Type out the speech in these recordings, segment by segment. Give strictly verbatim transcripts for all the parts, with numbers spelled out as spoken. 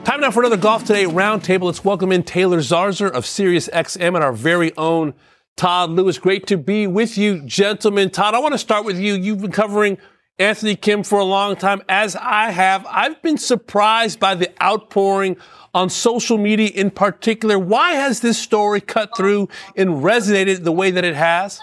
Time now for another Golf Today roundtable. Let's welcome in Taylor Zarzour of SiriusXM and our very own Todd Lewis. Great to be with you, gentlemen. Todd, I want to start with you. You've been covering Anthony Kim for a long time, as I have. I've been surprised by the outpouring on social media in particular. Why has this story cut through and resonated the way that it has?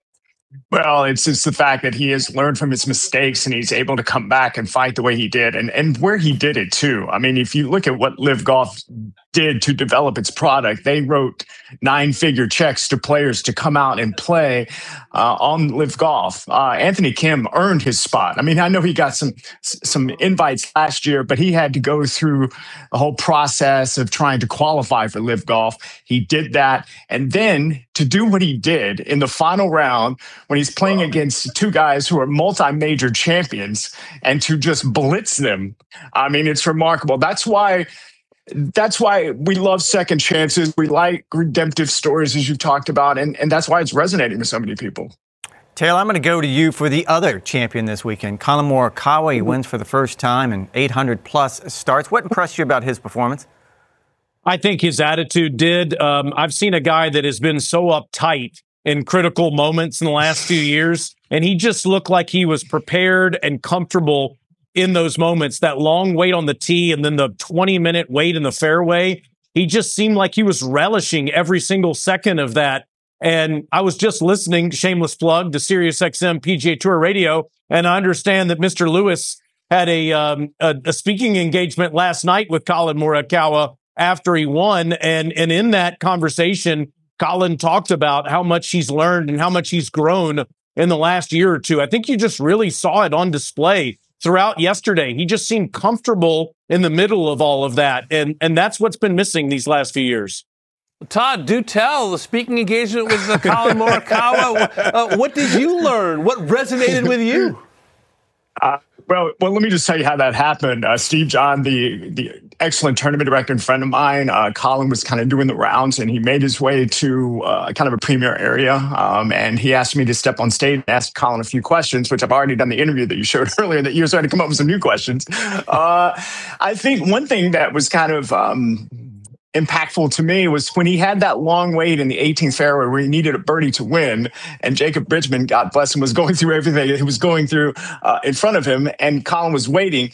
Well, it's just the fact that he has learned from his mistakes and he's able to come back and fight the way he did and, and where he did it, too. I mean, if you look at what Live Golf did to develop its product, they wrote nine-figure checks to players to come out and play uh, on Live Golf. Uh, Anthony Kim earned his spot. I mean, I know he got some some invites last year, but he had to go through the whole process of trying to qualify for Live Golf. He did that. And then to do what he did in the final round when he's playing against two guys who are multi-major champions and to just blitz them, I mean, it's remarkable. That's why That's why we love second chances. We like redemptive stories, as you've talked about, and, and that's why it's resonating with so many people. Taylor, I'm going to go to you for the other champion this weekend, Collin Morikawa. He wins for the first time in eight hundred plus starts. What impressed you about his performance? I think his attitude did. Um, I've seen a guy that has been so uptight in critical moments in the last few years, and he just looked like he was prepared and comfortable in those moments. That long wait on the tee and then the twenty minute wait in the fairway. He just seemed like he was relishing every single second of that. And I was just listening, shameless plug, to SiriusXM P G A Tour Radio, and I understand that Mister Lewis had a, um, a, a speaking engagement last night with Collin Morikawa after he won. And, and in that conversation, Collin talked about how much he's learned and how much he's grown in the last year or two. I think you just really saw it on display throughout yesterday. He just seemed comfortable in the middle of all of that. And, and that's what's been missing these last few years. Todd, do tell. The speaking engagement with uh, Collin Morikawa. Uh, what did you learn? What resonated with you? Uh, well, well, let me just tell you how that happened. Uh, Steve John, the the excellent tournament director and friend of mine, uh, Collin was kind of doing the rounds, and he made his way to uh, kind of a premier area. Um, and he asked me to step on stage and ask Collin a few questions, which I've already done the interview that you showed earlier, that you were starting to come up with some new questions. Uh, I think one thing that was kind of um, impactful to me was when he had that long wait in the eighteenth fairway where he needed a birdie to win, and Jacob Bridgman, God bless him, was going through everything he was going through uh, in front of him, and Collin was waiting.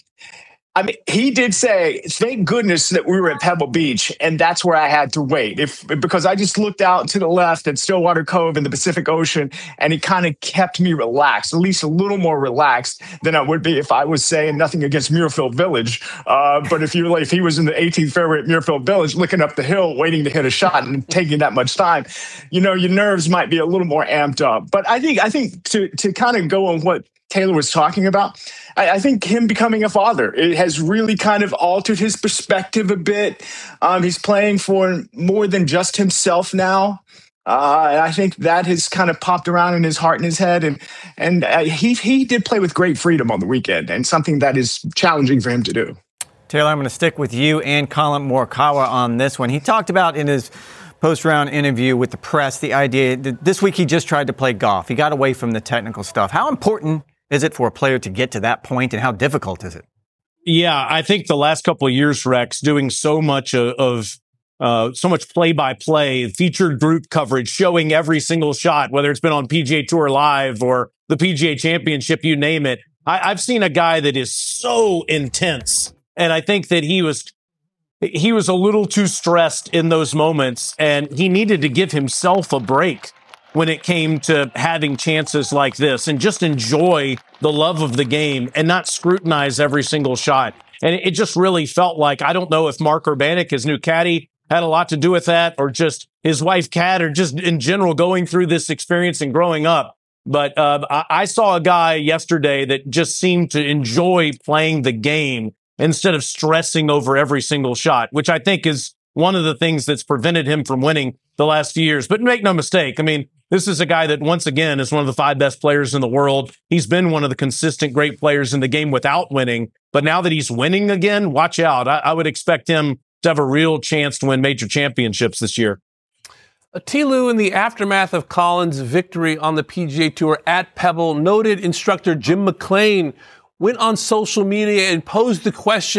I mean, he did say, thank goodness that we were at Pebble Beach, and that's where I had to wait. If because I just looked out to the left at Stillwater Cove in the Pacific Ocean, and it kind of kept me relaxed, at least a little more relaxed than I would be if I was saying nothing against Muirfield Village. Uh, but if you if he was in the eighteenth fairway at Muirfield Village, looking up the hill, waiting to hit a shot and taking that much time, you know, your nerves might be a little more amped up. But I think I think to to kind of go on what Taylor was talking about, I, I think him becoming a father, it has really kind of altered his perspective a bit. Um, he's playing for more than just himself now. Uh, and I think that has kind of popped around in his heart and his head. And and uh, he, he did play with great freedom on the weekend, and something that is challenging for him to do. Taylor, I'm going to stick with you and Collin Morikawa on this one. He talked about in his post-round interview with the press the idea that this week he just tried to play golf. He got away from the technical stuff. How important is it for a player to get to that point, and how difficult is it? Yeah, I think the last couple of years, Rex, doing so much of, of uh, so much play-by-play, featured group coverage, showing every single shot, whether it's been on P G A Tour Live or the P G A Championship, you name it. I, I've seen a guy that is so intense, and I think that he was he was a little too stressed in those moments, and he needed to give himself a break when it came to having chances like this and just enjoy the love of the game and not scrutinize every single shot. And it just really felt like, I don't know if Mark Urbanek, his new caddy, had a lot to do with that, or just his wife, Kat, or just in general going through this experience and growing up. But uh, I, I saw a guy yesterday that just seemed to enjoy playing the game instead of stressing over every single shot, which I think is one of the things that's prevented him from winning the last few years. But make no mistake, I mean, this is a guy that, once again, is one of the five best players in the world. He's been one of the consistent great players in the game without winning. But now that he's winning again, watch out. I, I would expect him to have a real chance to win major championships this year. T. Lou, in the aftermath of Collin's victory on the P G A Tour at Pebble, noted instructor Jim McLean went on social media and posed the question,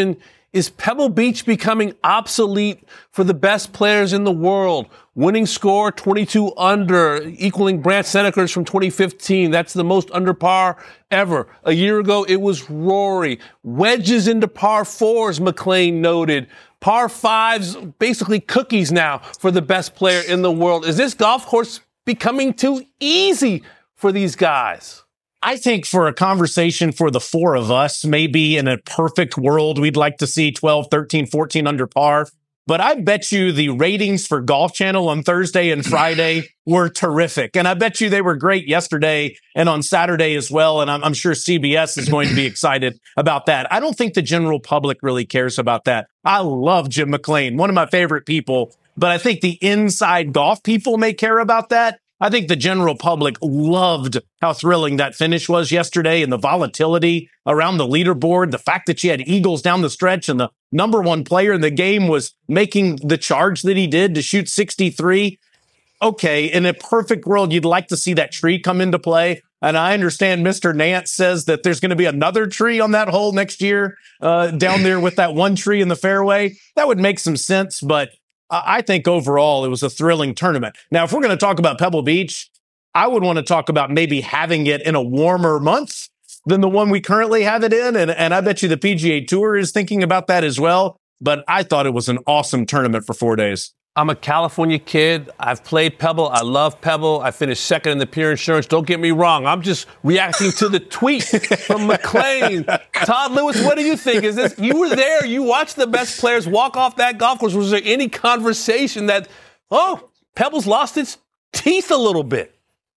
Is Pebble Beach becoming obsolete for the best players in the world? Winning score, twenty-two under, equaling Brandt Snedeker's from twenty fifteen. That's the most under par ever. A year ago, it was Rory. Wedges into par fours, McLean noted. Par fives, basically cookies now for the best player in the world. Is this golf course becoming too easy for these guys? I think for a conversation for the four of us, maybe in a perfect world, we'd like to see twelve, thirteen, fourteen under par. But I bet you the ratings for Golf Channel on Thursday and Friday were terrific. And I bet you they were great yesterday and on Saturday as well. And I'm, I'm sure C B S is going to be excited about that. I don't think the general public really cares about that. I love Jim McLean, one of my favorite people. But I think the inside golf people may care about that. I think the general public loved how thrilling that finish was yesterday and the volatility around the leaderboard, the fact that you had eagles down the stretch and the number one player in the game was making the charge that he did to shoot sixty-three. Okay, in a perfect world, you'd like to see that tree come into play. And I understand Mister Nance says that there's going to be another tree on that hole next year uh, down there with that one tree in the fairway. That would make some sense, but I think overall it was a thrilling tournament. Now, if we're going to talk about Pebble Beach, I would want to talk about maybe having it in a warmer month than the one we currently have it in. And, and I bet you the P G A Tour is thinking about that as well. But I thought it was an awesome tournament for four days. I'm a California kid. I've played Pebble. I love Pebble. I finished second in the Pure Insurance. Don't get me wrong. I'm just reacting to the tweet from McLean. Todd Lewis, what do you think? Is this? You were there. You watched the best players walk off that golf course. Was there any conversation that, oh, Pebble's lost its teeth a little bit?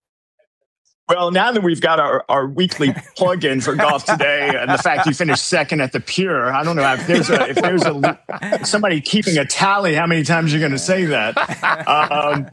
Well, now that we've got our, our weekly plug-in for Golf Today and the fact you finished second at the Pure, I don't know if there's a, if there's a somebody keeping a tally, how many times you're going to say that. Um,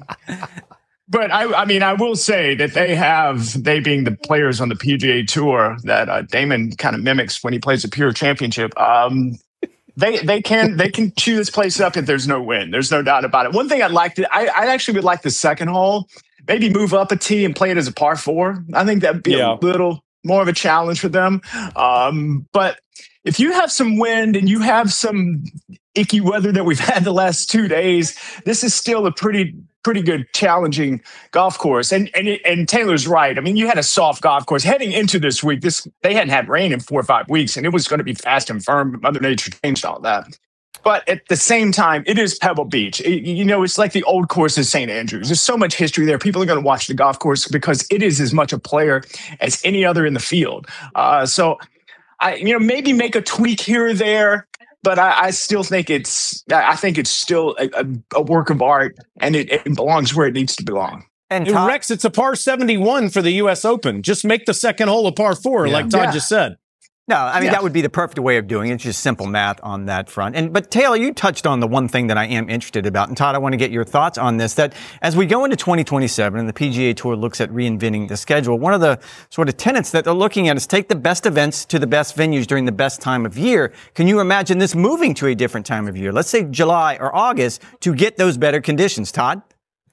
but I, I mean, I will say that they have, they being the players on the P G A Tour that uh, Damon kind of mimics when he plays the Pure Championship. Um, They they can they can chew this place up if there's no win. There's no doubt about it. One thing I'd like to, I, I actually would like the second hole. Maybe move up a tee and play it as a par four. I think that'd be yeah. a little more of a challenge for them. Um, but if you have some wind and you have some icky weather that we've had the last two days, this is still a pretty pretty good challenging golf course. And and and Taylor's right. I mean, you had a soft golf course heading into this week. This they hadn't had rain in four or five weeks, and it was going to be fast and firm. Mother Nature changed all that. But at the same time, it is Pebble Beach. It, you know, it's like the old course of Saint Andrews. There's so much history there. People are going to watch the golf course because it is as much a player as any other in the field. Uh, so, I, you know, maybe make a tweak here or there, but I, I still think it's. I think it's still a, a, a work of art, and it, it belongs where it needs to belong. And Todd, Rex, it's a par seventy-one for the U S Open. Just make the second hole a par four, yeah. like Todd yeah. just said. No, I mean, yeah. that would be the perfect way of doing it. It's just simple math on that front. And But Taylor, you touched on the one thing that I am interested about. And Todd, I want to get your thoughts on this, that as we go into twenty twenty-seven and the P G A Tour looks at reinventing the schedule, one of the sort of tenets that they're looking at is take the best events to the best venues during the best time of year. Can you imagine this moving to a different time of year? Let's say July or August to get those better conditions. Todd?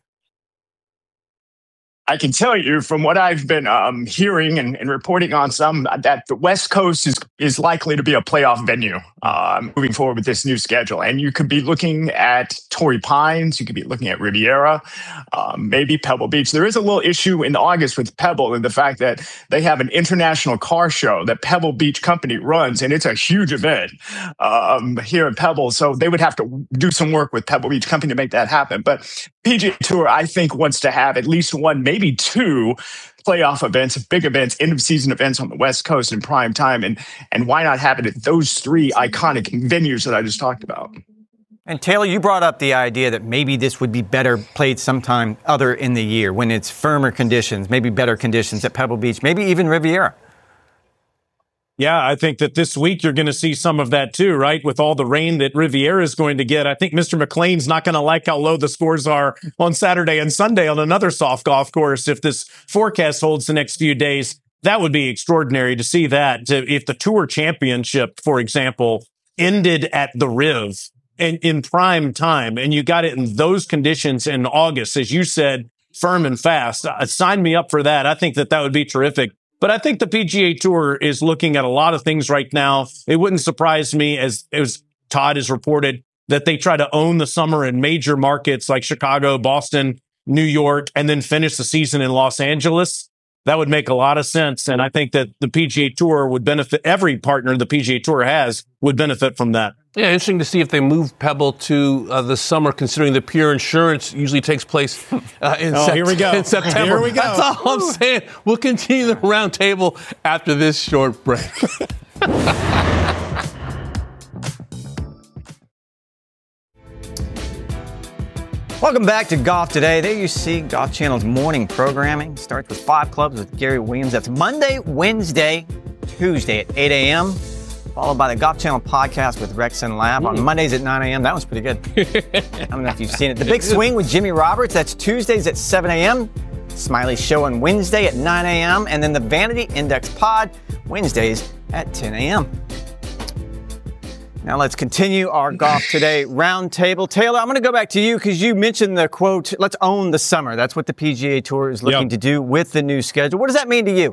I can tell you from what I've been um, hearing and, and reporting on some that the West Coast is is likely to be a playoff venue uh, moving forward with this new schedule. And you could be looking at Torrey Pines, you could be looking at Riviera, um, maybe Pebble Beach. There is a little issue in August with Pebble in the fact that they have an international car show that Pebble Beach Company runs, and it's a huge event um, here in Pebble. So they would have to do some work with Pebble Beach Company to make that happen. But P G A Tour, I think, wants to have at least one, maybe maybe two playoff events, big events, end of season events on the West Coast in prime time. And, and why not have it at those three iconic venues that I just talked about? And Taylor, you brought up the idea that maybe this would be better played sometime other in the year when it's firmer conditions, maybe better conditions at Pebble Beach, maybe even Riviera. Yeah, I think that this week you're going to see some of that too, right? With all the rain that Riviera is going to get. I think Mister McLean's not going to like how low the scores are on Saturday and Sunday on another soft golf course if this forecast holds the next few days. That would be extraordinary to see that. If the Tour Championship, for example, ended at the Riv in, in prime time and you got it in those conditions in August, as you said, firm and fast, uh, sign me up for that. I think that that would be terrific. But I think the P G A Tour is looking at a lot of things right now. It wouldn't surprise me as, as Todd has reported that they try to own the summer in major markets like Chicago, Boston, New York, and then finish the season in Los Angeles. That would make a lot of sense. And I think that the P G A Tour would benefit, every partner the P G A Tour has would benefit from that. Yeah, interesting to see if they move Pebble to uh, the summer, considering the Pure Insurance usually takes place uh, in, oh, sept- here we go. in September. Here we go. That's all I'm saying. We'll continue the roundtable after this short break. Welcome back to Golf Today. There you see Golf Channel's morning programming. Starts with Five Clubs with Gary Williams. That's Monday, Wednesday, Tuesday at eight a.m., followed by the Golf Channel podcast with Rex and Lab on Mondays at nine a.m. That one's pretty good. I don't know if you've seen it. The Big Swing with Jimmy Roberts. That's Tuesdays at seven a.m. Smiley Show on Wednesday at nine a.m. And then the Vanity Index Pod Wednesdays at ten a.m. Now let's continue our Golf Today roundtable. Taylor, I'm going to go back to you because you mentioned the quote, let's own the summer. That's what the P G A Tour is looking yep. to do with the new schedule. What does that mean to you?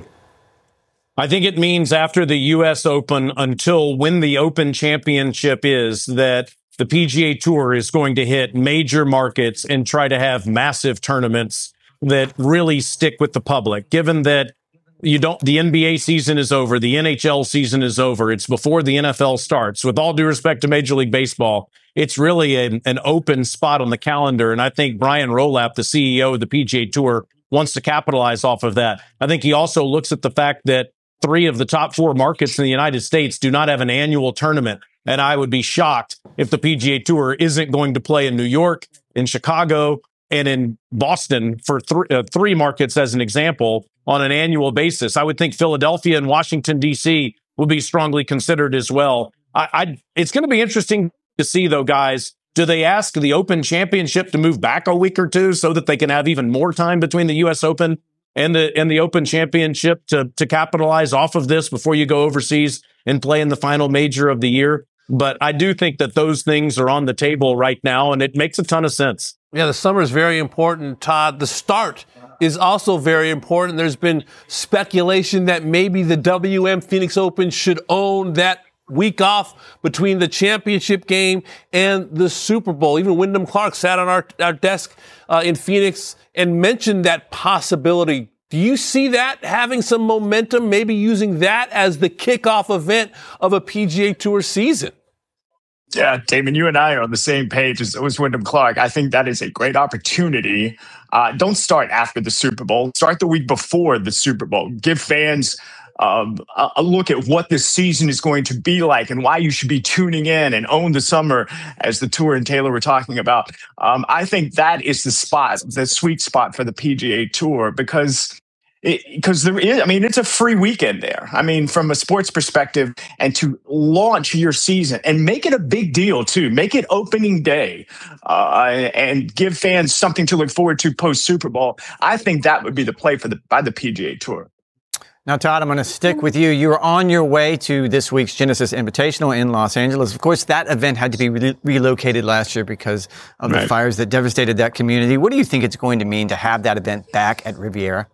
I think it means after the U S Open until when the Open Championship is, that the P G A Tour is going to hit major markets and try to have massive tournaments that really stick with the public, given that You don't, the N B A season is over. The N H L season is over. It's before the N F L starts. With all due respect to Major League Baseball, it's really an, an open spot on the calendar. And I think Brian Rolapp, the C E O of the P G A Tour, wants to capitalize off of that. I think he also looks at the fact that three of the top four markets in the United States do not have an annual tournament. And I would be shocked if the P G A Tour isn't going to play in New York, in Chicago, and in Boston for th- uh, three markets as an example on an annual basis. I would think Philadelphia and Washington, D C will be strongly considered as well. I, I, it's going to be interesting to see, though, guys. Do they ask the Open Championship to move back a week or two so that they can have even more time between the U S Open and the and the Open Championship to, to capitalize off of this before you go overseas and play in the final major of the year? But I do think that those things are on the table right now, and it makes a ton of sense. Yeah, the summer is very important, Todd. The start is also very important. There's been speculation that maybe the W M Phoenix Open should own that week off between the championship game and the Super Bowl. Even Wyndham Clark sat on our, our desk uh, in Phoenix and mentioned that possibility. Do you see that having some momentum, maybe using that as the kickoff event of a P G A Tour season? Yeah, Damon, you and I are on the same page as, as Wyndham Clark. I think that is a great opportunity. Uh, don't start after the Super Bowl. Start the week before the Super Bowl. Give fans um, a, a look at what this season is going to be like and why you should be tuning in and own the summer, as the Tour and Taylor were talking about. Um, I think that is the spot, the sweet spot for the P G A Tour, because Because there is, I mean, it's a free weekend there. I mean, from a sports perspective, and to launch your season and make it a big deal too. Make it opening day uh, and give fans something to look forward to post Super Bowl. I think that would be the play for the by the P G A Tour. Now, Todd, I'm going to stick with you. You were on your way to this week's Genesis Invitational in Los Angeles. Of course, that event had to be re- relocated last year because of right. the fires that devastated that community. What do you think it's going to mean to have that event back at Riviera?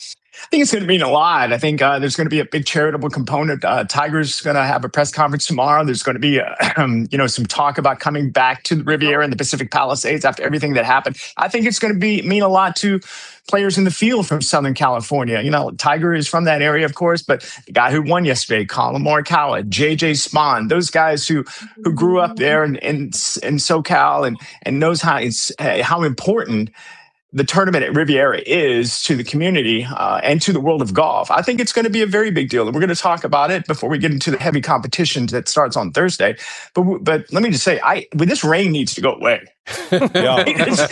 I think it's going to mean a lot. I think uh, there's going to be a big charitable component. Uh, Tiger's going to have a press conference tomorrow. There's going to be, a, um, you know, some talk about coming back to the Riviera and the Pacific Palisades after everything that happened. I think it's going to be mean a lot to players in the field from Southern California. You know, Tiger is from that area, of course, but the guy who won yesterday, Colin Morikawa, J J Spahn, those guys who who grew up there in in, in SoCal and and knows how it's uh, how important the tournament at Riviera is to the community uh, and to the world of golf. I think it's going to be a very big deal. And we're going to talk about it before we get into the heavy competition that starts on Thursday. But but let me just say, I well, this rain needs to go away. Yeah.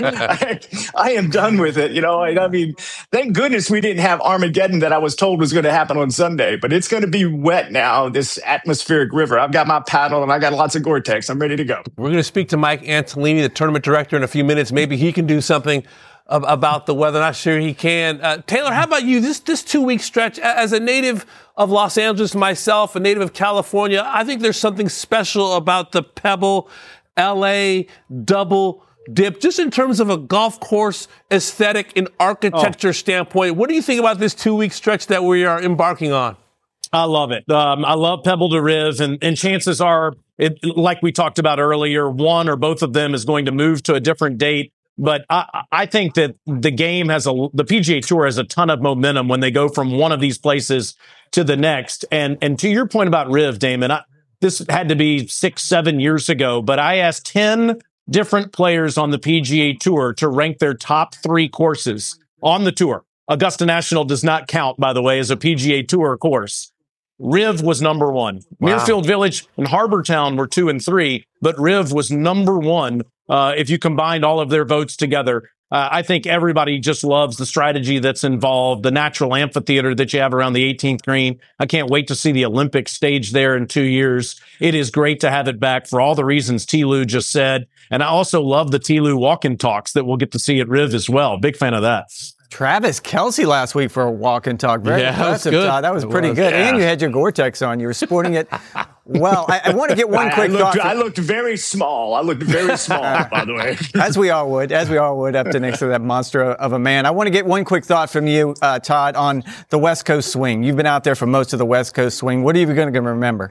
I, I am done with it. You know, I, I mean, thank goodness we didn't have Armageddon that I was told was going to happen on Sunday. But it's going to be wet now, this atmospheric river. I've got my paddle and I got lots of Gore-Tex. I'm ready to go. We're going to speak to Mike Antolini, the tournament director, in a few minutes. Maybe he can do something about the weather. Not sure he can. Uh, Taylor, how about you? This this two-week stretch, as a native of Los Angeles myself, a native of California, I think there's something special about the Pebble L A double dip, just in terms of a golf course aesthetic and architecture oh. standpoint. What do you think about this two-week stretch that we are embarking on? I love it. Um, I love Pebble to Riv, and, and chances are it, like we talked about earlier, one or both of them is going to move to a different date. But I, I think that the game has a, the P G A Tour has a ton of momentum when they go from one of these places to the next. And, and to your point about Riv, Damon, I, this had to be six, seven years ago, but I asked ten different players on the P G A Tour to rank their top three courses on the tour. Augusta National does not count, by the way, as a P G A Tour course. Riv was number one. Wow. Muirfield Village and Harbour Town were two and three, but Riv was number one. Uh, if you combined all of their votes together, uh, I think everybody just loves the strategy that's involved, the natural amphitheater that you have around the eighteenth green. I can't wait to see the Olympic stage there in two years. It is great to have it back for all the reasons T. Lou just said. And I also love the T. Lou walk-in talks that we'll get to see at Riv as well. Big fan of that. Travis Kelce last week for a walk and talk. Very yeah, impressive, that was, Todd. That was it pretty was, good. yeah. And you had your Gore-Tex on. You were sporting it well. I, I want to get one I, quick I looked, thought. I looked very small. I looked very small, by the way. As we all would, as we all would, up to next to that monster of a man. I want to get one quick thought from you, uh, Todd, on the West Coast swing. You've been out there for most of the West Coast swing. What are you going to remember?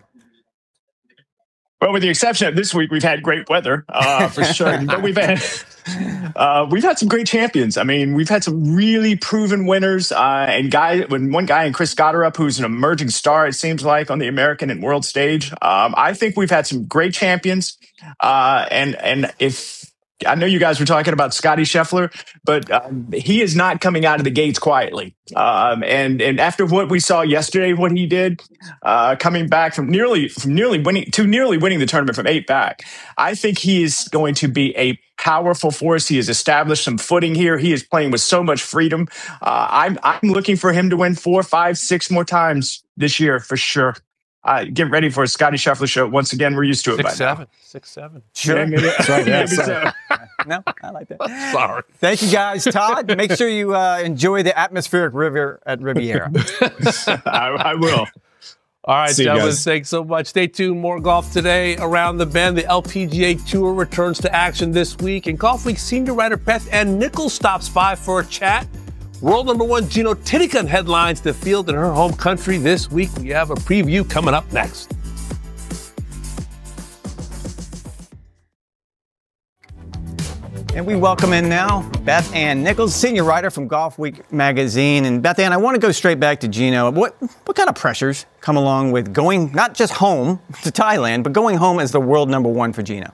Well, with the exception of this week, we've had great weather uh, for sure. But we've had uh, we've had some great champions. I mean, we've had some really proven winners. Uh, and guy, when one guy in Chris Gotterup, who's an emerging star, it seems like on the American and world stage. Um, I think we've had some great champions. Uh, and and if I know you guys were talking about Scotty Scheffler, but um, he is not coming out of the gates quietly. Um, and and after what we saw yesterday, what he did, uh, coming back from nearly from nearly winning to nearly winning the tournament from eight back, I think he is going to be a powerful force. He has established some footing here. He is playing with so much freedom. Uh, I'm I'm looking for him to win four, five, six more times this year for sure. Uh, get ready for a Scotty Scheffler show. Once again, we're used to it Six, by seven. now. Six, seven. Sure. Yeah, maybe, Right, yeah, maybe sorry. so. No, I like that. Sorry. Thank you, guys. Todd, make sure you uh, enjoy the atmospheric river at Riviera. I, I will. All right, See you gentlemen, guys. thanks so much. Stay tuned. More golf today around the bend. The L P G A Tour returns to action this week. And Golf Week senior writer Beth Ann Nichols stops by for a chat. World number one Gino Tinnican headlines the field in her home country this week. We have a preview coming up next. And we welcome in now Beth Ann Nichols, senior writer from Golf Week magazine. And Beth Ann, I want to go straight back to Gino. What what kind of pressures come along with going not just home to Thailand, but going home as the world number one for Gino?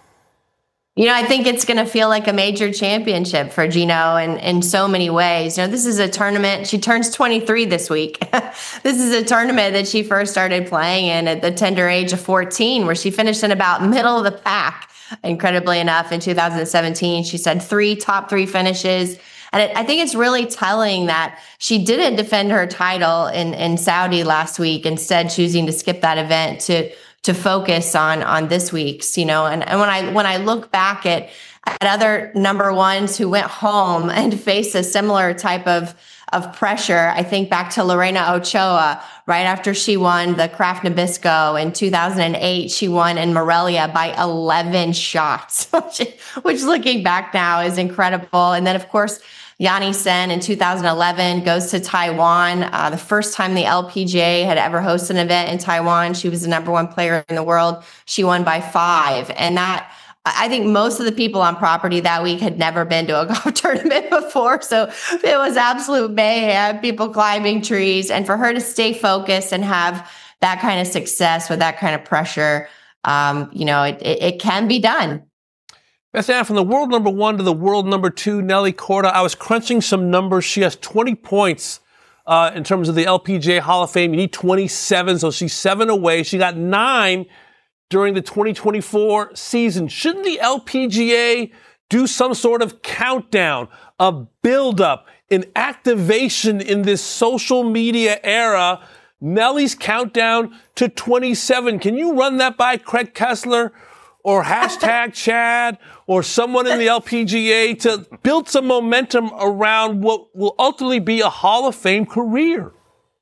You know, I think it's going to feel like a major championship for Gino in, in so many ways. You know, this is a tournament. She turns twenty-three this week. This is a tournament that she first started playing in at the tender age of fourteen, where she finished in about middle of the pack. Incredibly enough, in two thousand seventeen, she said three top three finishes. And it, I think it's really telling that she didn't defend her title in, in Saudi last week, instead choosing to skip that event to to focus on on this week's, you know. And, and when I when I look back at, at other number ones who went home and faced a similar type of of pressure, I think back to Lorena Ochoa, right after she won the Kraft Nabisco in two thousand eight, she won in Morelia by eleven shots, which, which looking back now is incredible. And then, of course, Yanni Sen in two thousand eleven goes to Taiwan. Uh, the first time the L P G A had ever hosted an event in Taiwan, she was the number one player in the world. She won by five. And that, I think most of the people on property that week had never been to a golf tournament before. So it was absolute mayhem, people climbing trees. And for her to stay focused and have that kind of success with that kind of pressure, um, you know, it, it, it can be done. Beth Ann, from the world number one to the world number two, Nelly Korda, I was crunching some numbers. She has twenty points uh, in terms of the L P G A Hall of Fame. You need twenty-seven, so she's seven away. She got nine during the twenty twenty-four season. Shouldn't the L P G A do some sort of countdown, a build-up, an activation in this social media era? Nelly's countdown to twenty-seven. Can you run that by Craig Kessler or hashtag Chad or someone in the L P G A to build some momentum around what will ultimately be a Hall of Fame career?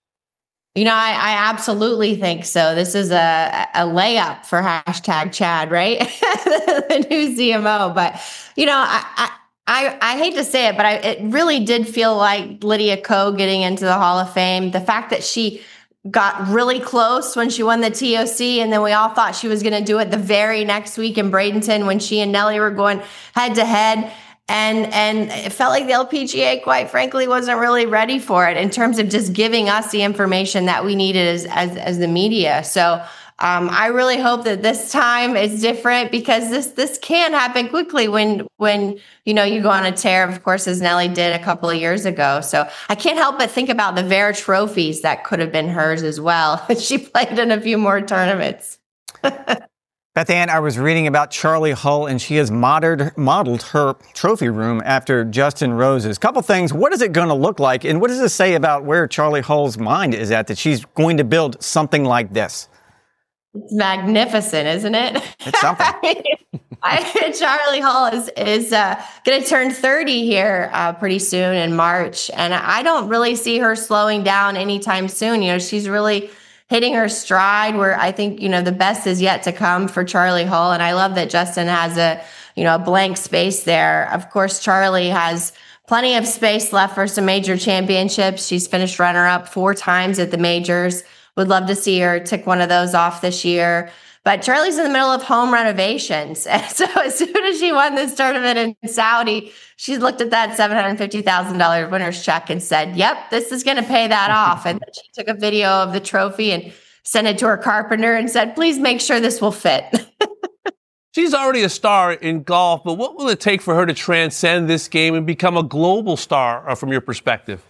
You know, I, I absolutely think so. This is a, a layup for hashtag Chad, right? The new C M O. But, you know, I, I, I hate to say it, but I, it really did feel like Lydia Ko getting into the Hall of Fame. The fact that she got really close when she won the T O C, and then we all thought she was going to do it the very next week in Bradenton when she and Nelly were going head to head. And and it felt like the L P G A, quite frankly, wasn't really ready for it in terms of just giving us the information that we needed as as, as the media. So um, I really hope that this time is different, because this this can happen quickly when when you know you go on a tear, of course, as Nelly did a couple of years ago. So I can't help but think about the V A R trophies that could have been hers as well. She played in a few more tournaments. Beth Ann, I was reading about Charley Hull, and she has modeled, modeled her trophy room after Justin Rose's. Couple things. What is it going to look like? And what does it say about where Charley Hull's mind is at, that she's going to build something like this? It's magnificent, isn't it? It's something. I, Charley Hull is, is uh, going to turn thirty here uh, pretty soon in March. And I don't really see her slowing down anytime soon. You know, she's really hitting her stride, where I think, you know, the best is yet to come for Charley Hull. And I love that Justin has a, you know, a blank space there. Of course, Charley has plenty of space left for some major championships. She's finished runner up four times at the majors. Would love to see her tick one of those off this year. But Charley's in the middle of home renovations. And so as soon as she won this tournament in Saudi, she looked at that seven hundred fifty thousand dollars winner's check and said, yep, this is going to pay that off. And then she took a video of the trophy and sent it to her carpenter and said, please make sure this will fit. She's already a star in golf, but what will it take for her to transcend this game and become a global star uh, from your perspective?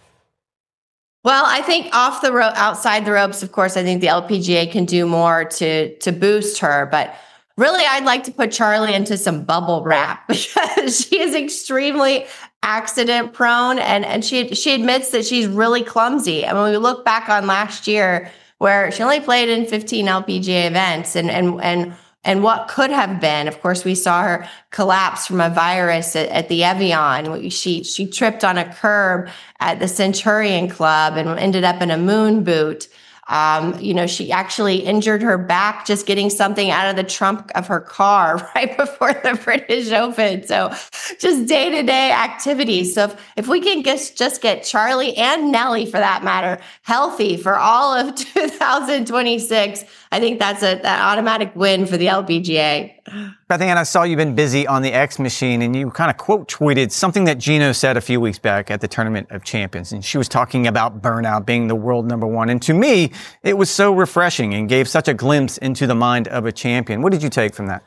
Well, I think off the rope, outside the ropes, of course, I think the L P G A can do more to to boost her. But really, I'd like to put Charley into some bubble wrap, because she is extremely accident prone, and and she she admits that she's really clumsy. And when we look back on last year, where she only played in fifteen L P G A events, and and and and what could have been. Of course, we saw her collapse from a virus at, at the Evian. She she tripped on a curb at the Centurion Club and ended up in a moon boot. Um, you know, she actually injured her back just getting something out of the trunk of her car right before the British Open. So just day-to-day activities. So if, if we can just, just get Charley and Nelly, for that matter, healthy for all of two thousand twenty-six, I think that's a, an automatic win for the L P G A. Beth Ann, I saw you've been busy on the X machine, and you kind of quote tweeted something that Gino said a few weeks back at the Tournament of Champions. And she was talking about burnout being the world number one. And to me, it was so refreshing and gave such a glimpse into the mind of a champion. What did you take from that?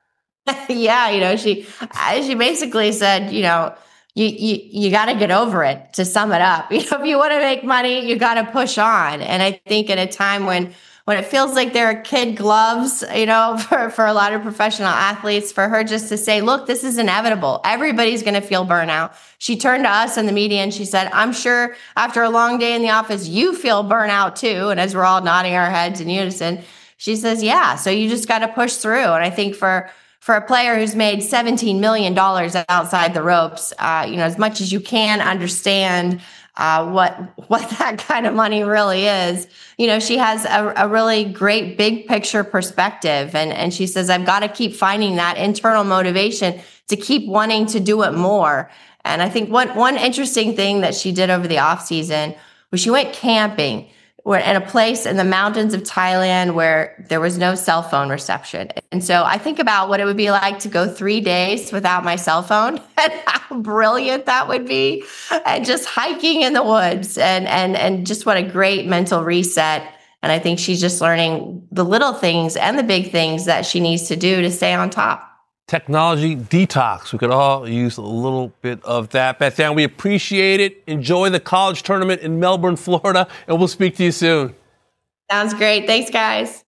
Yeah, you know, she she basically said, you know, you you you got to get over it, to sum it up. You know, if you want to make money, you got to push on. And I think at a time when when it feels like there are kid gloves, you know, for, for a lot of professional athletes, for her just to say, look, this is inevitable. Everybody's going to feel burnout. She turned to us in the media and she said, I'm sure after a long day in the office, you feel burnout too. And as we're all nodding our heads in unison, she says, yeah, so you just got to push through. And I think for for a player who's made seventeen million dollars outside the ropes, uh, you know, as much as you can understand uh, what what that kind of money really is, you know, she has a, a really great big picture perspective. And, and she says, I've got to keep finding that internal motivation to keep wanting to do it more. And I think one, one interesting thing that she did over the off season was she went camping. We're in a place in the mountains of Thailand where there was no cell phone reception. And so I think about what it would be like to go three days without my cell phone and how brilliant that would be. And just hiking in the woods and, and, and just what a great mental reset. And I think she's just learning the little things and the big things that she needs to do to stay on top. Technology detox. We could all use a little bit of that. Beth Ann, we appreciate it. Enjoy the college tournament in Melbourne, Florida, and we'll speak to you soon. Sounds great. Thanks, guys.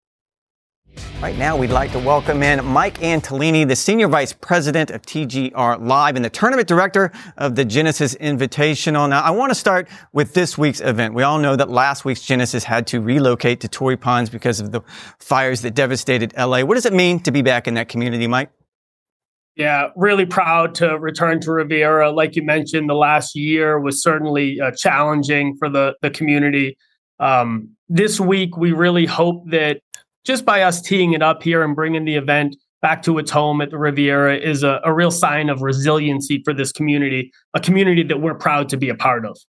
Right now, we'd like to welcome in Mike Antolini, the Senior Vice President of T G R Live and the Tournament Director of the Genesis Invitational. Now, I want to start with this week's event. We all know that last week's Genesis had to relocate to Torrey Pines because of the fires that devastated L A. What does it mean to be back in that community, Mike? Yeah, really proud to return to Riviera. Like you mentioned, the last year was certainly uh, challenging for the, the community. Um, this week, we really hope that just by us teeing it up here and bringing the event back to its home at the Riviera is a, a real sign of resiliency for this community, a community that we're proud to be a part of.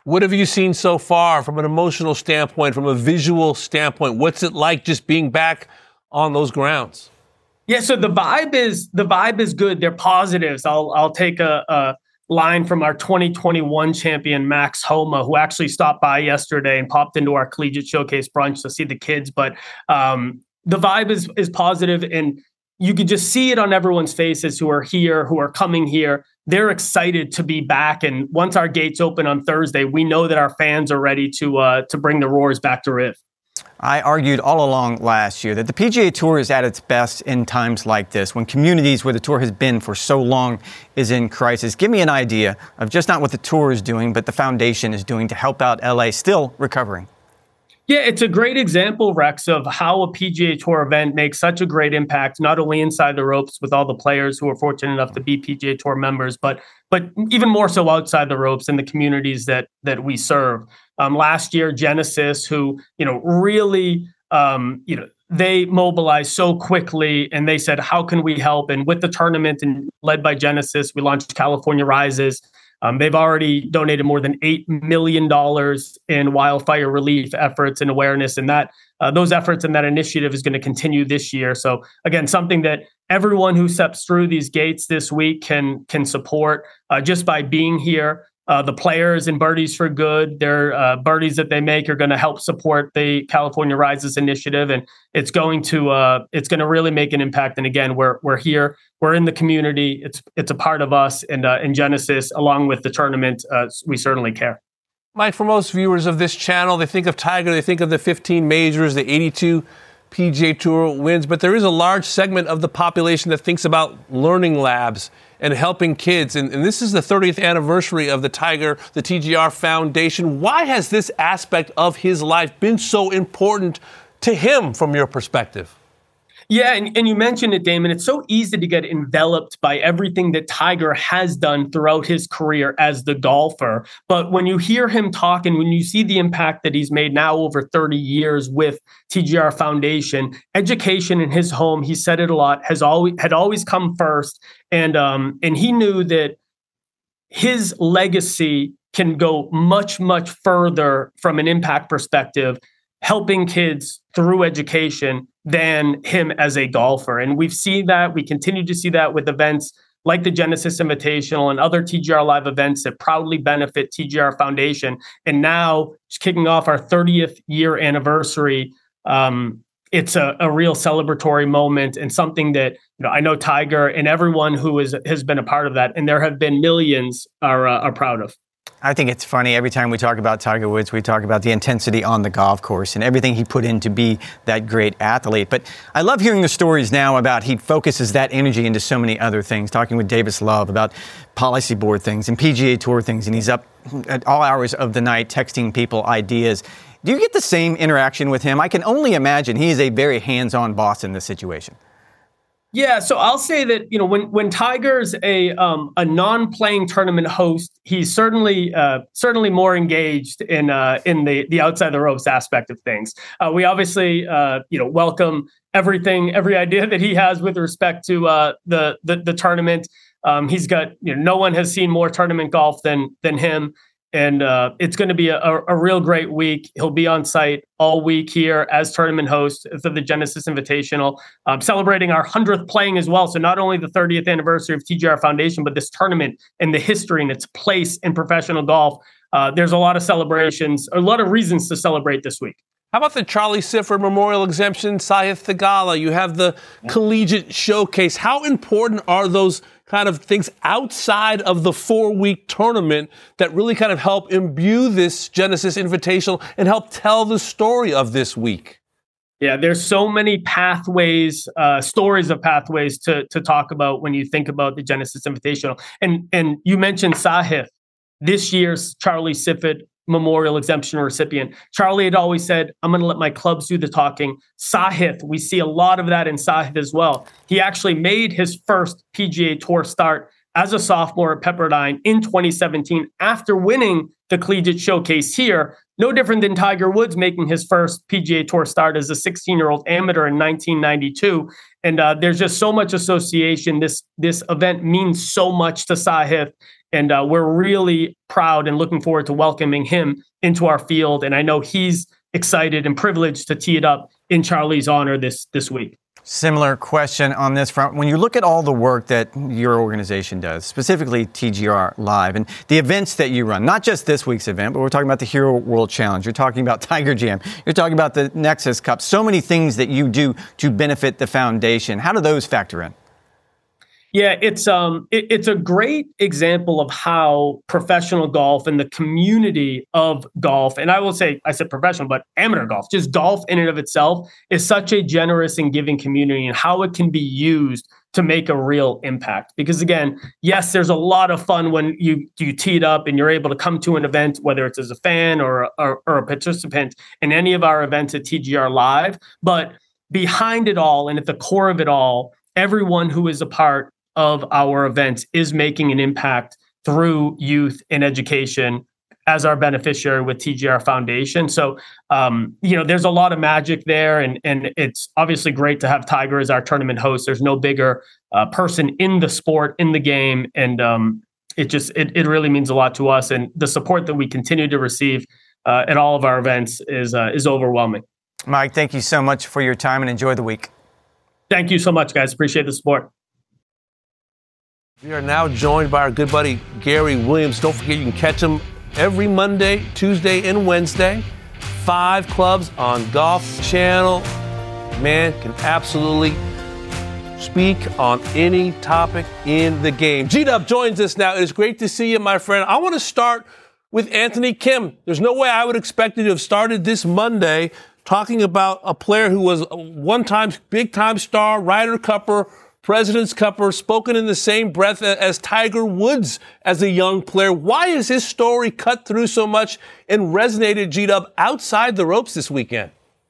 What have you seen so far from an emotional standpoint, from a visual standpoint? What's it like just being back on those grounds? Yeah, so the vibe is the vibe is good. They're positives. I'll I'll take a, a line from our twenty twenty-one champion Max Homa, who actually stopped by yesterday and popped into our Collegiate Showcase brunch to see the kids. But um, the vibe is is positive, and you can just see it on everyone's faces who are here, who are coming here. They're excited to be back. And once our gates open on Thursday, we know that our fans are ready to uh, to bring the Roars back to Riv. I argued all along last year that the P G A Tour is at its best in times like this, when communities where the Tour has been for so long is in crisis. Give me an idea of just not what the Tour is doing, but the foundation is doing to help out L A still recovering. Yeah, it's a great example, Rex, of how a P G A Tour event makes such a great impact, not only inside the ropes with all the players who are fortunate enough to be P G A Tour members, but but even more so outside the ropes in the communities that that we serve. Um, last year, Genesis, who, you know, really, um, you know, they mobilized so quickly and they said, how can we help? And with the tournament and led by Genesis, we launched California Rises. Um, they've already donated more than eight million dollars in wildfire relief efforts and awareness. And that uh, those efforts and that initiative is going to continue this year. So again, something that everyone who steps through these gates this week can can support uh, just by being here. Uh, the players in Birdies for Good, their uh, birdies that they make are going to help support the California Rises initiative, and it's going to uh, it's going to really make an impact. And again, we're we're here, we're in the community. It's it's a part of us, and uh, in Genesis, along with the tournament, uh, we certainly care. Mike, for most viewers of this channel, they think of Tiger, they think of the fifteen majors, the eighty-two P G A Tour wins, but there is a large segment of the population that thinks about learning labs and helping kids. And, and this is the thirtieth anniversary of the Tiger, the T G R Foundation. Why has this aspect of his life been so important to him from your perspective? Yeah, and, and you mentioned it, Damon. It's so easy to get enveloped by everything that Tiger has done throughout his career as the golfer. But when you hear him talk and when you see the impact that he's made now over thirty years with T G R Foundation, education in his home, he said it a lot, has always had always come first. And um, and he knew that his legacy can go much, much further from an impact perspective, helping kids through education, than him as a golfer. And we've seen that. We continue to see that with events like the Genesis Invitational and other T G R Live events that proudly benefit T G R Foundation. And now, just kicking off our thirtieth year anniversary, um, it's a, a real celebratory moment and something that, you know, I know Tiger and everyone who is, has been a part of that, and there have been millions, are uh, are proud of. I think it's funny. Every time we talk about Tiger Woods, we talk about the intensity on the golf course and everything he put in to be that great athlete. But I love hearing the stories now about he focuses that energy into so many other things, talking with Davis Love about policy board things and P G A Tour things. And he's up at all hours of the night texting people ideas. Do you get the same interaction with him? I can only imagine he is a very hands-on boss in this situation. Yeah, so I'll say that, you know, when when Tiger's a um, a non-playing tournament host, he's certainly uh, certainly more engaged in uh, in the the outside the ropes aspect of things. Uh, we obviously uh, you know welcome everything, every idea that he has with respect to uh, the, the the tournament. Um, he's got, you know, no one has seen more tournament golf than than him. And uh, it's going to be a, a real great week. He'll be on site all week here as tournament host for the Genesis Invitational, um, celebrating our hundredth playing as well. So not only the thirtieth anniversary of T G R Foundation, but this tournament and the history and its place in professional golf. Uh, there's a lot of celebrations, a lot of reasons to celebrate this week. How about the Charlie Sifford Memorial Exemption, Sahith Theegala? You have the Collegiate Showcase. How important are those kind of things outside of the four-week tournament that really kind of help imbue this Genesis Invitational and help tell the story of this week? Yeah, there's so many pathways, uh, stories of pathways to to talk about when you think about the Genesis Invitational. And and you mentioned Sahith, this year's Charlie Sifford Memorial Exemption recipient. Charlie had always said, I'm going to let my clubs do the talking. Sahith, we see a lot of that in Sahith as well. He actually made his first P G A Tour start as a sophomore at Pepperdine in twenty seventeen after winning the Collegiate Showcase here. No different than Tiger Woods making his first P G A Tour start as a sixteen-year-old amateur in nineteen ninety-two. And uh, there's just so much association. This, this event means so much to Sahith. And uh, we're really proud and looking forward to welcoming him into our field. And I know he's excited and privileged to tee it up in Charlie's honor this this week. Similar question on this front. When you look at all the work that your organization does, specifically T G R Live, and the events that you run, not just this week's event, but we're talking about the Hero World Challenge, you're talking about Tiger Jam, you're talking about the Nexus Cup, so many things that you do to benefit the foundation. How do those factor in? Yeah, it's um, it, it's a great example of how professional golf and the community of golf, and I will say, I said professional, but amateur golf, just golf in and of itself, is such a generous and giving community, and how it can be used to make a real impact. Because again, yes, there's a lot of fun when you you tee it up and you're able to come to an event, whether it's as a fan or or, or a participant in any of our events at T G R Live. But behind it all, and at the core of it all, everyone who is a part of our events is making an impact through youth and education as our beneficiary with T G R Foundation. So, um, you know, there's a lot of magic there, and and it's obviously great to have Tiger as our tournament host. There's no bigger uh, person in the sport, in the game, and um, it just it it really means a lot to us. And the support that we continue to receive uh, at all of our events is uh, is overwhelming. Mike, thank you so much for your time, and enjoy the week. Thank you so much, guys. Appreciate the support. We are now joined by our good buddy, Gary Williams. Don't forget, you can catch him every Monday, Tuesday, and Wednesday. Five clubs on Golf Channel. Man can absolutely speak on any topic in the game. G-Dub joins us now. It is great to see you, my friend. I want to start with Anthony Kim. There's no way I would expect you to have started this Monday talking about a player who was a one-time big-time star, Ryder Cupper, President's Cupper, spoken in the same breath as Tiger Woods as a young player. Why is his story cut through so much and resonated, G-Dub, outside the ropes this weekend?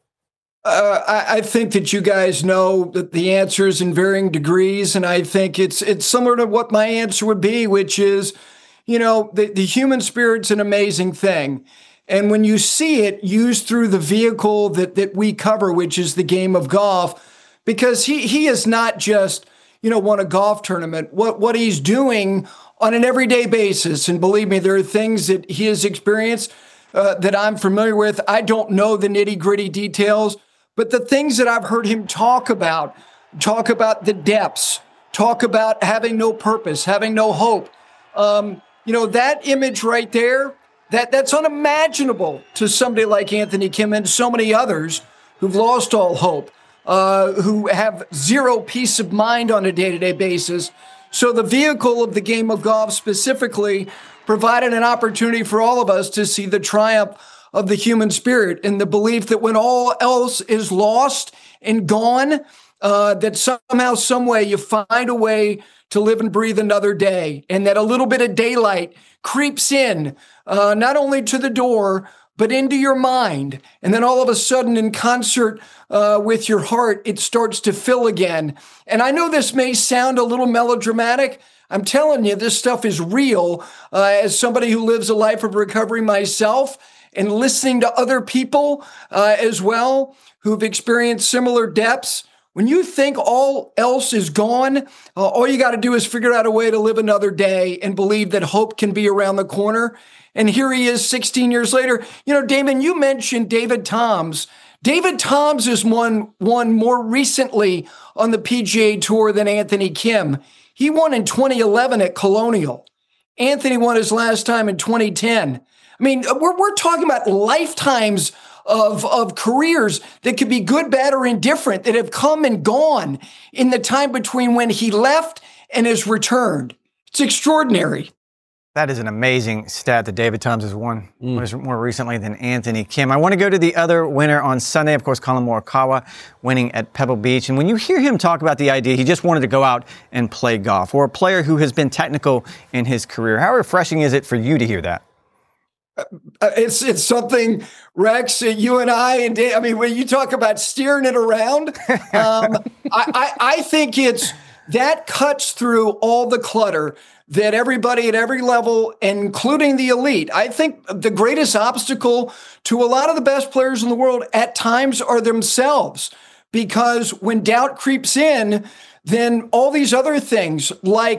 Uh, I, I think that you guys know that the answers in varying degrees, and I think it's it's similar to what my answer would be, which is, you know, the, the human spirit's an amazing thing. And when you see it used through the vehicle that, that we cover, which is the game of golf, because he he is not just, you know, won a golf tournament. What what he's doing on an everyday basis, and believe me, there are things that he has experienced uh, that I'm familiar with. I don't know the nitty gritty details, but the things that I've heard him talk about, talk about the depths, talk about having no purpose, having no hope. Um, you know, that image right there, that that's unimaginable to somebody like Anthony Kim and so many others who've lost all hope. Uh, who have zero peace of mind on a day-to-day basis. So the vehicle of the game of golf specifically provided an opportunity for all of us to see the triumph of the human spirit and the belief that when all else is lost and gone, uh, that somehow, some way you find a way to live and breathe another day, and that a little bit of daylight creeps in, uh, not only to the door, but into your mind. And then all of a sudden, in concert uh, with your heart, it starts to fill again. And I know this may sound a little melodramatic. I'm telling you, this stuff is real. Uh, as somebody who lives a life of recovery myself, and listening to other people uh, as well who've experienced similar depths, when you think all else is gone, uh, all you got to do is figure out a way to live another day and believe that hope can be around the corner. And here he is sixteen years later. You know, Damon, you mentioned David Toms. David Toms has won, won more recently on the P G A Tour than Anthony Kim. He won in twenty eleven at Colonial. Anthony won his last time in twenty ten. I mean, we're, we're talking about lifetimes of, of careers that could be good, bad, or indifferent that have come and gone in the time between when he left and has returned. It's extraordinary. That is an amazing stat that David Toms has won mm. more recently than Anthony Kim. I want to go to the other winner on Sunday, of course, Collin Morikawa winning at Pebble Beach. And when you hear him talk about the idea, he just wanted to go out and play golf, or a player who has been technical in his career. How refreshing is it for you to hear that? Uh, it's it's something, Rex, uh, you and I, and Dave, I mean, when you talk about steering it around, um, I, I, I think it's that cuts through all the clutter that everybody at every level, including the elite, I think the greatest obstacle to a lot of the best players in the world at times are themselves. Because when doubt creeps in, then all these other things like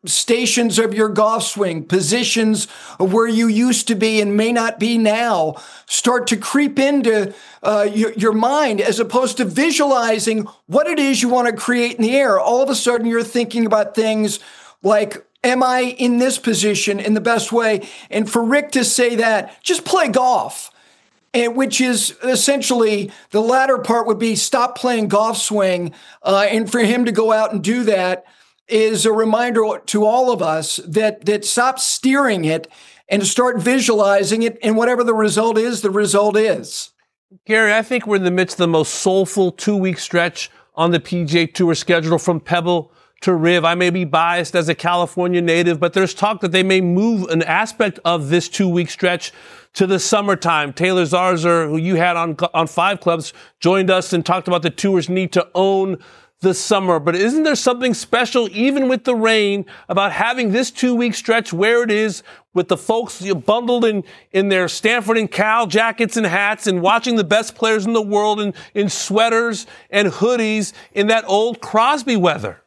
stations of your golf swing, positions of where you used to be and may not be now, start to creep into uh, your, your mind, as opposed to visualizing what it is you want to create in the air. All of a sudden, you're thinking about things like, am I in this position in the best way? And for Rick to say that, just play golf. And which is essentially the latter part would be stop playing golf swing. Uh, and for him to go out and do that is a reminder to all of us that that stop steering it and start visualizing it. And whatever the result is, the result is. Gary, I think we're in the midst of the most soulful two-week stretch on the P G A Tour schedule from Pebble to Riv. I may be biased as a California native, but there's talk that they may move an aspect of this two-week stretch to the summertime. Taylor Zarzour, who you had on on Five Clubs, joined us and talked about the tour's need to own the summer. But isn't there something special, even with the rain, about having this two-week stretch where it is, with the folks bundled in, in their Stanford and Cal jackets and hats, and watching the best players in the world in, in sweaters and hoodies in that old Crosby weather?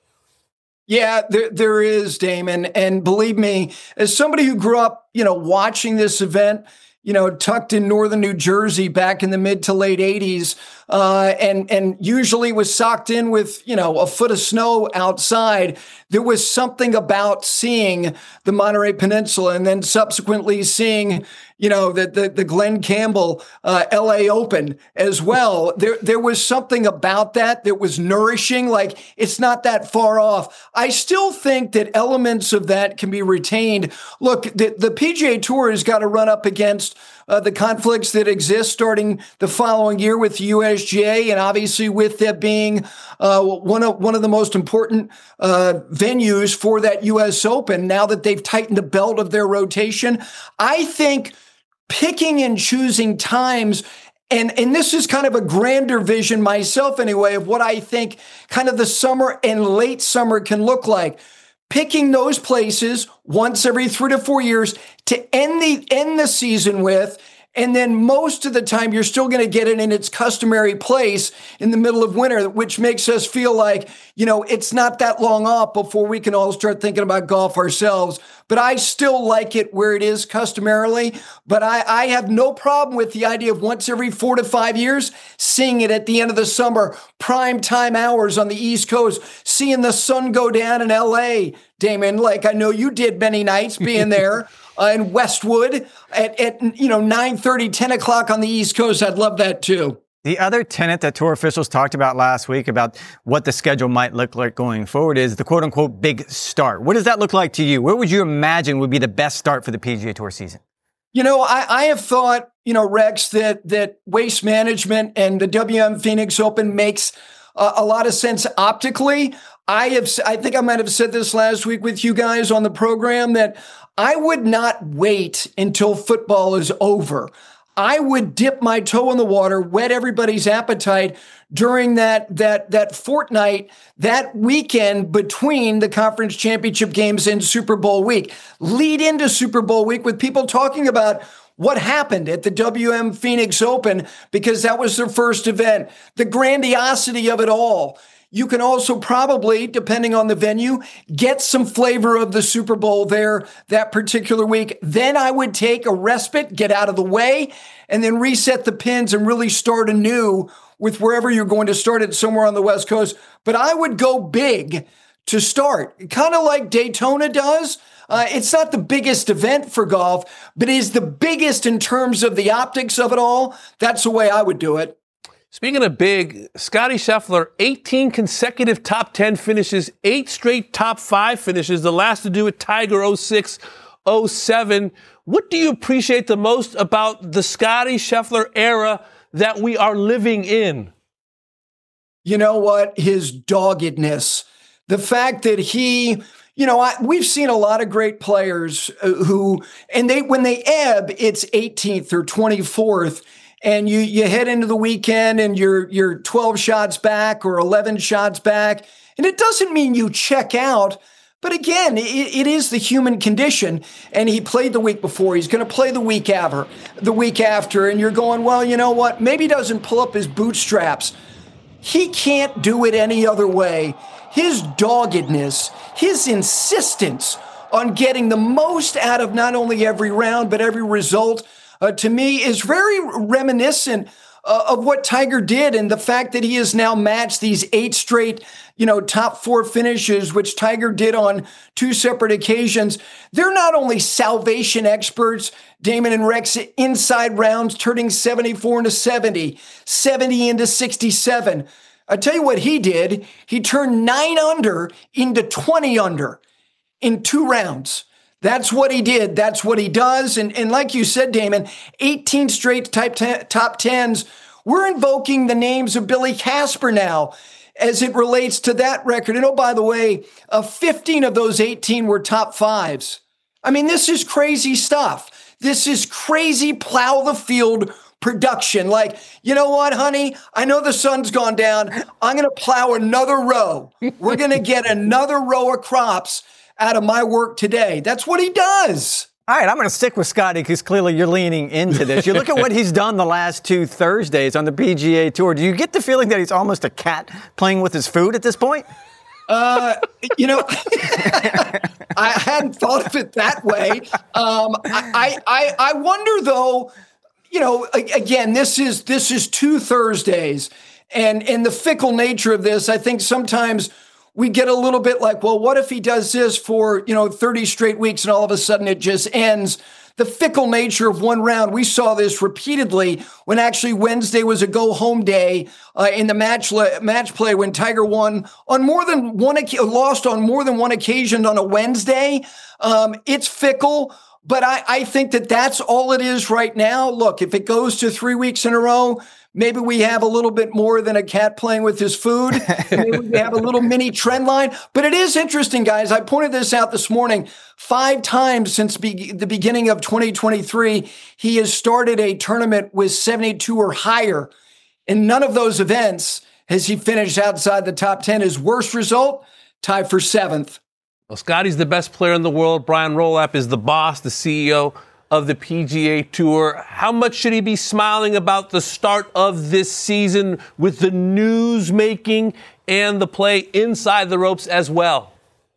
Yeah, there there is, Damon. And believe me, as somebody who grew up, you know, watching this event, you know, tucked in northern New Jersey back in the mid to late eighties, uh, and and usually was socked in with, you know, a foot of snow outside. There was something about seeing the Monterey Peninsula and then subsequently seeing, you know, the the, the Glenn Campbell uh, L A Open as well. There there was something about that that was nourishing. Like, it's not that far off. I still think that elements of that can be retained. Look, the, the P G A Tour has got to run up against Uh, the conflicts that exist starting the following year with the U S G A, and obviously with that being uh, one of one of the most important uh, venues for that U S Open. Now that they've tightened the belt of their rotation, I think picking and choosing times. And, and this is kind of a grander vision myself anyway of what I think kind of the summer and late summer can look like. Picking those places once every three to four years to end the end the season with, and then most of the time you're still going to get it in its customary place in the middle of winter, which makes us feel like, you know, it's not that long off before we can all start thinking about golf ourselves. But I still like it where it is customarily. But I, I have no problem with the idea of once every four to five years, seeing it at the end of the summer, prime time hours on the East Coast, seeing the sun go down in L A, Damon, like I know you did many nights being there uh, in Westwood at, at, you know, nine thirty, ten o'clock on the East Coast. I'd love that too. The other tenet that tour officials talked about last week about what the schedule might look like going forward is the quote-unquote big start. What does that look like to you? Where would you imagine would be the best start for the P G A Tour season? You know, I, I have thought, you know, Rex, that that Waste Management and the W M Phoenix Open makes uh, a lot of sense optically. I have, I think I might have said this last week with you guys on the program, that I would not wait until football is over. I would dip my toe in the water, whet everybody's appetite during that that that fortnight, that weekend between the conference championship games and Super Bowl week. Lead into Super Bowl week with people talking about what happened at the W M Phoenix Open, because that was their first event, the grandiosity of it all. You can also probably, depending on the venue, get some flavor of the Super Bowl there that particular week. Then I would take a respite, get out of the way, and then reset the pins and really start anew with wherever you're going to start it, somewhere on the West Coast. But I would go big to start, kind of like Daytona does. Uh, it's not the biggest event for golf, but it is the biggest in terms of the optics of it all. That's the way I would do it. Speaking of big, Scottie Scheffler, eighteen consecutive top ten finishes, eight straight top five finishes, the last to do it, Tiger oh six oh seven. What do you appreciate the most about the Scottie Scheffler era that we are living in? You know what? His doggedness. The fact that he, you know, I, we've seen a lot of great players who, and they, when they ebb, it's eighteenth or twenty-fourth. And you you head into the weekend and you're you're twelve shots back or eleven shots back. And it doesn't mean you check out. But again, it, it is the human condition. And he played the week before. He's going to play the week after, the week after. And you're going, well, you know what? Maybe he doesn't pull up his bootstraps. He can't do it any other way. his doggedness, his insistence on getting the most out of not only every round, but every result, uh, to me is very reminiscent uh, of what Tiger did, and the fact that he has now matched these eight straight, you know, top four finishes, which Tiger did on two separate occasions. They're not only salvation experts, Damon and Rex, inside rounds, turning seventy-four into seventy, seventy into sixty-seven. I tell you what he did. He turned nine under into twenty under in two rounds. That's what he did. That's what he does. And, and like you said, Damon, eighteen straight type ten, top tens. We're invoking the names of Billy Casper now as it relates to that record. And oh, by the way, uh, fifteen of those eighteen were top fives. I mean, this is crazy stuff. This is crazy plow the field production. Like, you know what, honey? I know the sun's gone down. I'm going to plow another row. We're going to get another row of crops out of my work today. That's what he does. All right, I'm going to stick with Scotty because clearly you're leaning into this. You look at what he's done the last two Thursdays on the P G A Tour. Do you get the feeling that he's almost a cat playing with his food at this point? Uh, you know, I hadn't thought of it that way. Um, I, I, I wonder though, you know, again, this is, this is two Thursdays, and, and the fickle nature of this, I think sometimes we get a little bit like, well, what if he does this for, you know, thirty straight weeks and all of a sudden it just ends? The fickle nature of one round. We saw this repeatedly when actually Wednesday was a go-home day uh, in the match le- match play when Tiger won on more than one, lost on more than one occasion on a Wednesday. Um, it's fickle, but I, I think that that's all it is right now. Look, if it goes to three weeks in a row, maybe we have a little bit more than a cat playing with his food. Maybe we have a little mini trend line. But it is interesting, guys. I pointed this out this morning. Five times since be- the beginning of twenty twenty-three, he has started a tournament with seventy-two or higher. In none of those events has he finished outside the top ten. His worst result, tied for seventh. Well, Scotty's the best player in the world. Brian Rolapp is the boss, the C E O of the P G A Tour. How much should he be smiling about the start of this season with the news making and the play inside the ropes as well?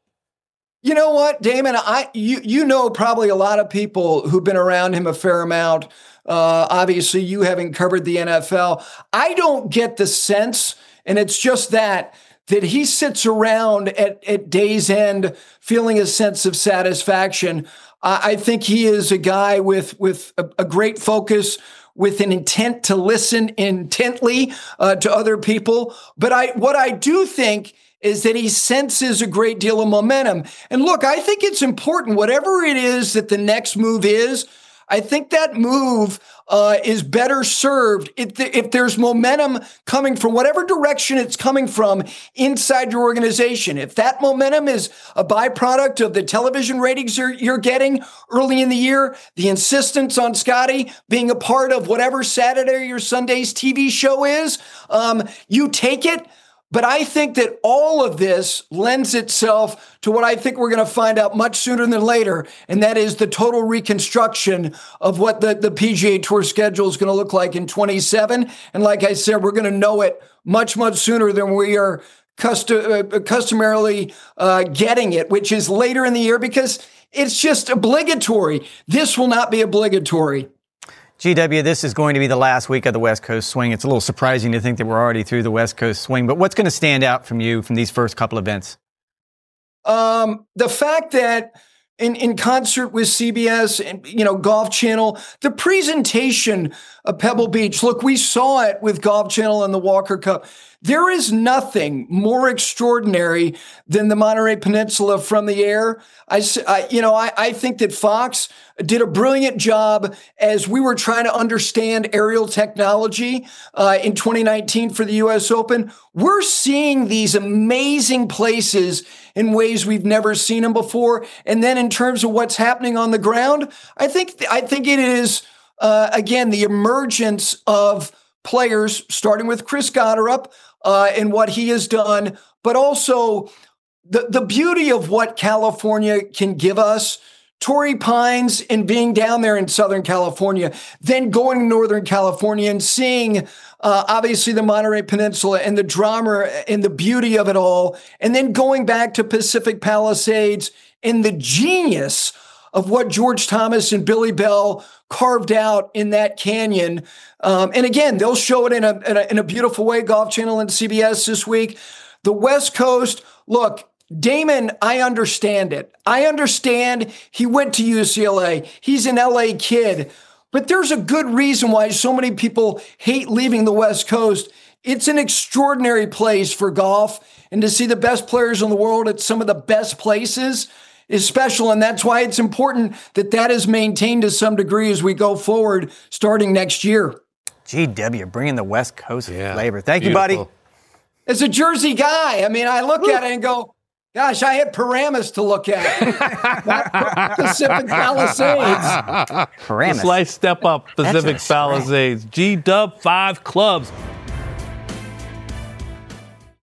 You know what, Damon? I you you know probably a lot of people who've been around him a fair amount. Uh, obviously, you having covered the N F L. I don't get the sense, and it's just that, that he sits around at, at day's end feeling a sense of satisfaction. I think he is a guy with, with a, a great focus, with an intent to listen intently uh, to other people. But I, what I do think is that he senses a great deal of momentum. And look, I think it's important, whatever it is that the next move is, I think that move uh, is better served if, the, if there's momentum coming from whatever direction it's coming from inside your organization. If that momentum is a byproduct of the television ratings you're, you're getting early in the year, the insistence on Scotty being a part of whatever Saturday or Sunday's T V show is, um, you take it. But I think that all of this lends itself to what I think we're going to find out much sooner than later, and that is the total reconstruction of what the, the P G A Tour schedule is going to look like in twenty-seven. And like I said, we're going to know it much, much sooner than we are custom, uh, customarily uh, getting it, which is later in the year because it's just obligatory. This will not be obligatory. G W, this is going to be the last week of the West Coast swing. It's a little surprising to think that we're already through the West Coast swing, but what's going to stand out from you from these first couple events? Um, the fact that in, in concert with C B S and, you know, Golf Channel, the presentation of Pebble Beach, look, we saw it with Golf Channel and the Walker Cup. There is nothing more extraordinary than the Monterey Peninsula from the air. I, I you know, I, I think that Fox did a brilliant job as we were trying to understand aerial technology uh, in twenty nineteen for the U S Open. We're seeing these amazing places in ways we've never seen them before. And then in terms of what's happening on the ground, I think I think it is, uh, again, the emergence of players, starting with Chris Gotterup uh, and what he has done, but also the, the beauty of what California can give us Torrey Pines and being down there in Southern California, then going to Northern California and seeing uh, obviously the Monterey Peninsula and the drama and the beauty of it all, and then going back to Pacific Palisades and the genius of what George Thomas and Billy Bell carved out in that canyon. Um, and again, they'll show it in a, in a in a beautiful way, Golf Channel and C B S this week. The West Coast, look, Damon, I understand it. I understand he went to U C L A. He's an L A kid. But there's a good reason why so many people hate leaving the West Coast. It's an extraordinary place for golf. And to see the best players in the world at some of the best places is special. And that's why it's important that that is maintained to some degree as we go forward starting next year. G W, bringing the West Coast yeah, flavor. Thank beautiful. you, buddy. As a Jersey guy, I mean, I look Woo. at it and go, gosh, I had Paramus to look at. Not Pacific Palisades. Paramus. Slight step up, Pacific Palisades. G-Dub, five clubs.